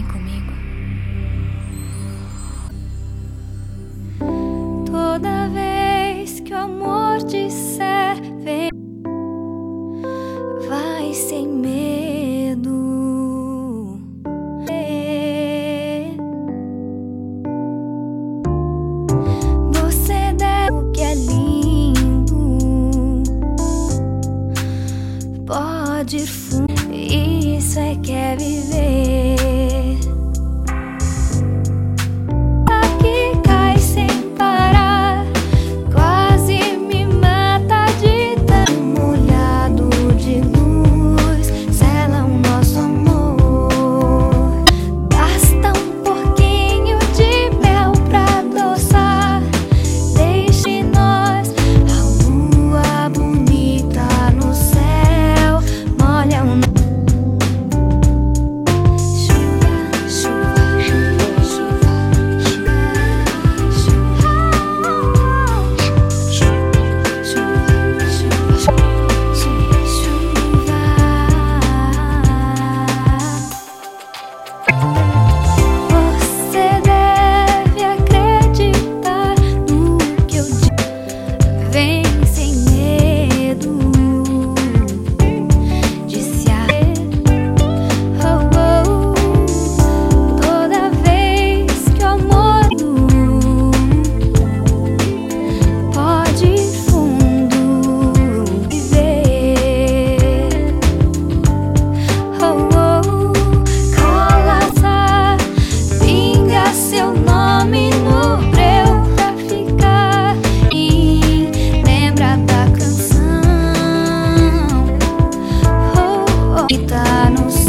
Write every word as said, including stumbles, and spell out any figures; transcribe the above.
Vem comigo. Toda vez que o amor disser vem, vai sem medo. Você deve o que é lindo, pode ir fundo. Isso é que é viver. Aqui cai sem parar, quase me mata de tão molhado de luz. Sela o nosso amor. Basta um pouquinho de mel pra adoçar. Deixe nós a lua bonita no céu. Molha o no